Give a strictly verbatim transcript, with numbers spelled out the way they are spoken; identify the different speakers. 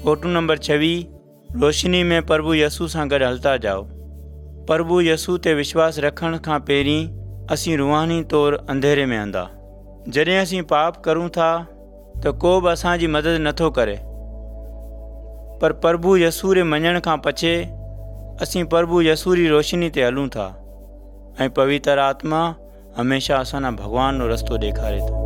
Speaker 1: Photo number छवीह, रोशनी में प्रभु यसू सां गॾु हलंदा जाओ। प्रभु यसू ते विश्वास रखण खां पहिरीं असीं रूहानी तौरु अंधेरे में हूंदा। जॾहिं असीं पाप करूं था त को बि असांजी मदद नथो करे, पर प्रभु यसू रे मञण खां पछे असीं प्रभु यसू जी रोशनी ते हलूं था ऐं पवित्र आत्मा हमेशह असां भॻवान जो रस्तो ॾेखारे थो।